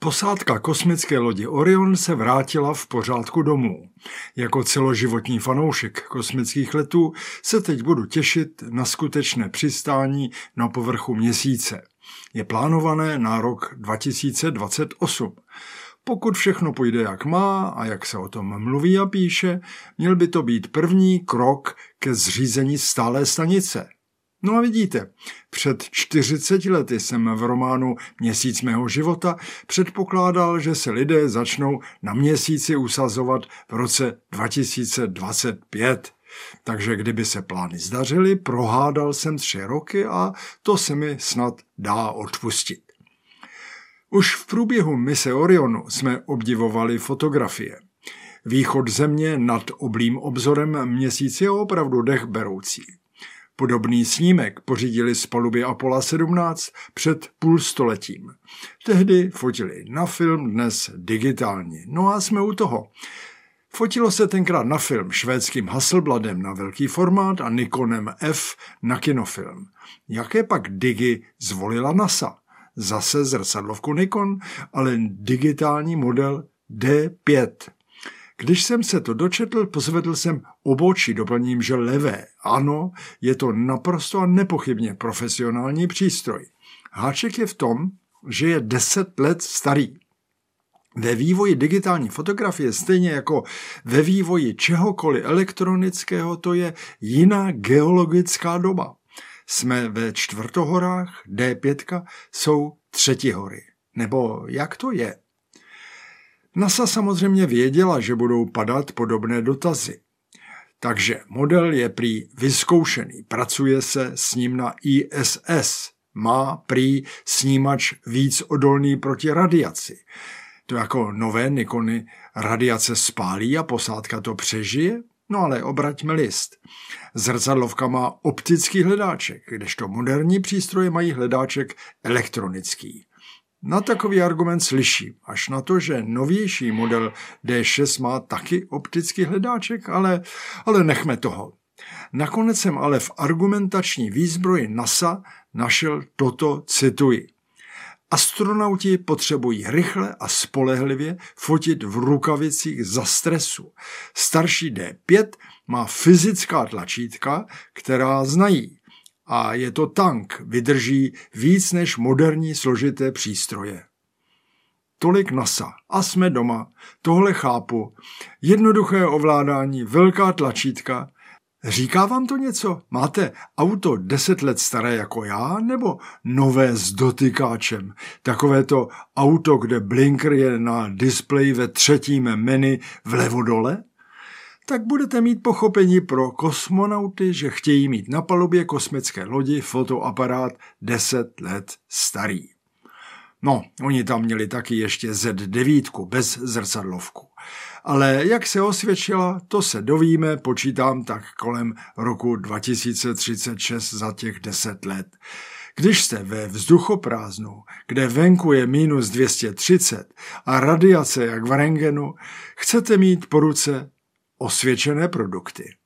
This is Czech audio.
Posádka kosmické lodi Orion se vrátila v pořádku domů. Jako celoživotní fanoušek kosmických letů se teď budu těšit na skutečné přistání na povrchu Měsíce. Je plánované na rok 2028. Pokud všechno půjde jak má a jak se o tom mluví a píše, měl by to být první krok ke zřízení stálé stanice. No a vidíte, před 40 lety jsem v románu Měsíc mého života předpokládal, že se lidé začnou na Měsíci usazovat v roce 2025. Takže kdyby se plány zdařily, prohádal jsem 3 roky a to se mi snad dá odpustit. Už v průběhu mise Orionu jsme obdivovali fotografie. Východ Země nad oblým obzorem Měsíce je opravdu dechberoucí. Podobný snímek pořídili z paluby Apollo 17 před půlstoletím. Tehdy fotili na film, dnes digitálně. No a jsme u toho. Fotilo se tenkrát na film švédským Hasselbladem na velký formát a Nikonem F na kinofilm. Jaké pak digi zvolila NASA? Zase zrcadlovku Nikon, ale digitální model D5. Když jsem se to dočetl, pozvedl jsem obočí, doplním, že levé. Ano, je to naprosto a nepochybně profesionální přístroj. Háček je v tom, že je 10 let starý. Ve vývoji digitální fotografie, stejně jako ve vývoji čehokoliv elektronického, to je jiná geologická doba. Jsme ve čtvrtohorách, D5 jsou třetihory. Nebo jak to je? NASA samozřejmě věděla, že budou padat podobné dotazy. Takže model je prý vyzkoušený, pracuje se s ním na ISS, má prý snímač víc odolný proti radiaci. To jako nové Nikony radiace spálí a posádka to přežije? No ale obraťme list. Zrcadlovka má optický hledáček, kdežto moderní přístroje mají hledáček elektronický. Na takový argument slyším, až na to, že novější model D6 má taky optický hledáček, ale nechme toho. Nakonec jsem ale v argumentační výzbroji NASA našel toto, cituji. Astronauti potřebují rychle a spolehlivě fotit v rukavicích za stresu. Starší D5 má fyzická tlačítka, která znají. A je to tank, vydrží víc než moderní složité přístroje. Tolik NASA. A jsme doma. Tohle chápu. Jednoduché ovládání, velká tlačítka. Říká vám to něco? Máte auto 10 let staré jako já, nebo nové s dotykáčem? Takové to auto, kde blinker je na displeji ve 3. menu vlevo dole? Tak budete mít pochopení pro kosmonauty, že chtějí mít na palubě kosmické lodi fotoaparát 10 let starý. No, oni tam měli taky ještě Z9 bez zrcadlovku. Ale jak se osvědčila, to se dovíme, počítám tak kolem roku 2036 za těch 10 let. Když jste ve vzduchoprázdnu, kde venku je minus 230 a radiace jak v rentgenu, chcete mít po ruce osvědčené produkty.